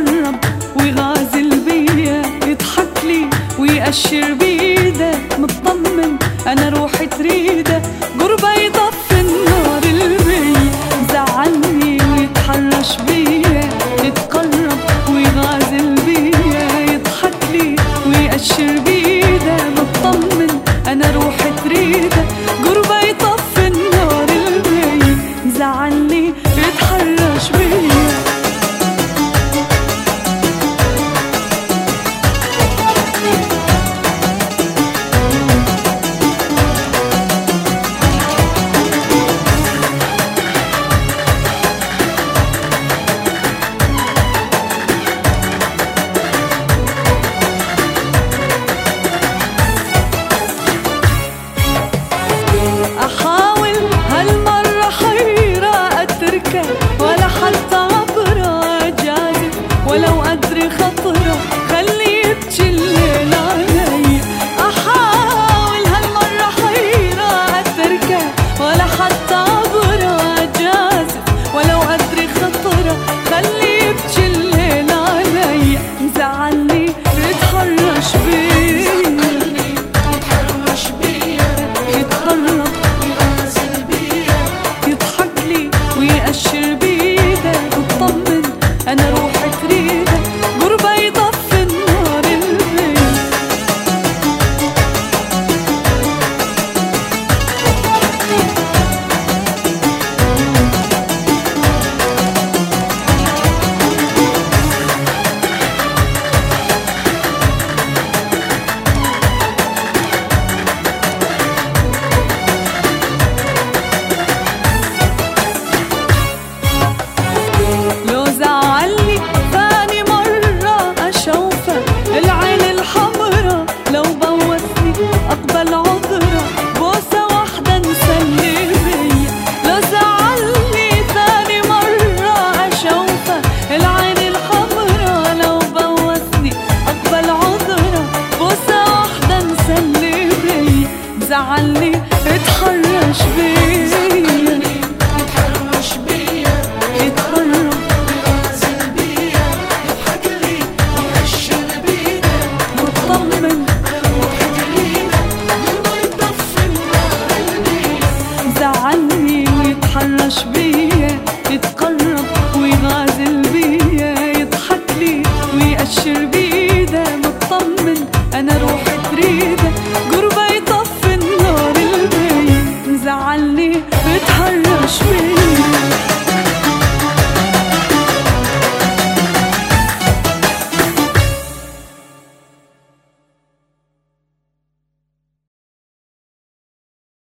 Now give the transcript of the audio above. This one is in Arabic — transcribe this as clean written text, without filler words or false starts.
يتقرب ويغازل بيا، يضحك لي ويأشر بيده، مطمن انا روحي تريده، قربه يطفي النار البي، زعلني ويتحرش بيا، يتقرب ويغازل بيا، يضحك لي ويأشر بيده، مطمن انا روحي تريده، قربه يطفي النار البي، زعلني يتحرش بيا. أحاول هالمرة حيرة أتركه، ولا حتى عبره جاذب، ولو أدري خطره خليه يبكي الليل علي. أحاول هالمرة حيرة أتركه، ولا حتى عبره جاذب، ولو أدري خطره خليه يبكي الليل علي، مزعلني يتحرش بيا، ويأشر بيده، مطمن أنا روحي تريده، قربه يطفي النار البي. لو زعلني ثاني مرة أشوفه، العين الحمرا لو بوسني أقبل عذره، بوسة واحدة نسلي بيا. لو زعلني ثاني مرة أشوفه، العين الحمرا لو بوسني أقبل عذره، بوسة واحدة نسلي بيا، زعلني اتحرش بيا، زعلني ويتحرش بيا، يتقرب ويغازل بيا، يضحك لي ويأشر بيده، مطمن انا روحي